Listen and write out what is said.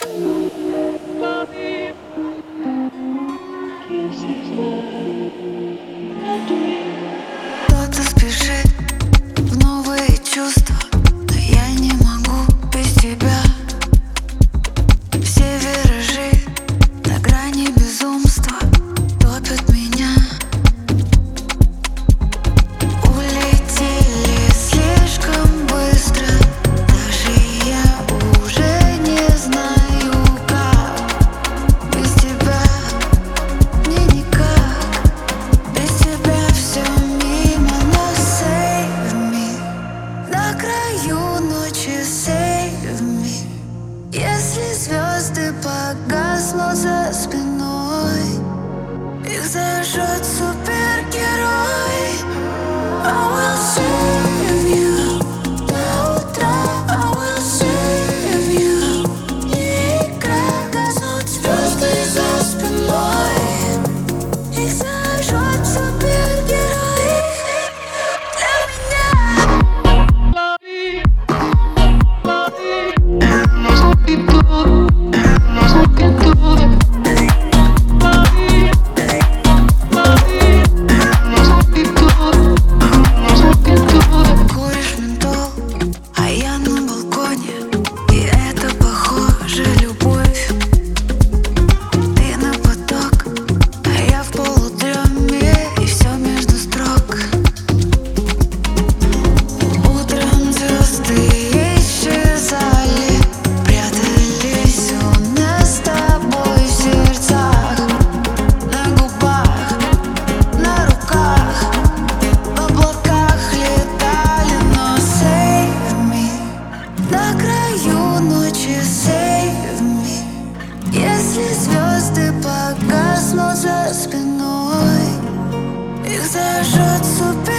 Кто-то спешит в новые чувства, но я не могу без тебя. Все виражи на грани безумства топят меня. Улетели слишком быстро, даже я уже не знаю как. Без тебя мне никак, без тебя все мимо. Но save me, на краю ночи save me. Если звезды погаснут за спиной, их зажжет супергерой. I will save you до утра. I will save you. Не играй, гаснут звезды за спиной, их зажжет супергерой для меня. Куришь ментол, а я на балконе, и это похоже любовь. Ты на поток, а я в полудреме, и все между строк. Утром звезды исчезали, прятались у нас с тобой в сердцах, на губах, на руках, в облаках летали. Но save me, на краю ночи save me. Если звезды погаснут за спиной, их зажжет супер.